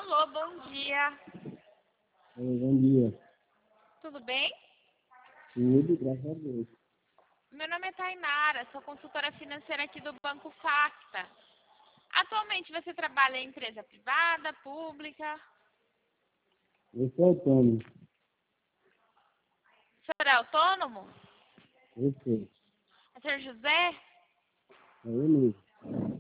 Alô, bom dia. Bom dia. Tudo bem? Tudo, graças a Deus. Meu nome é Tainara, sou consultora financeira aqui do Banco Facta. Atualmente você trabalha em empresa privada, pública? Eu sou autônomo. O senhor é autônomo? Eu sou. É o senhor José? É eu mesmo.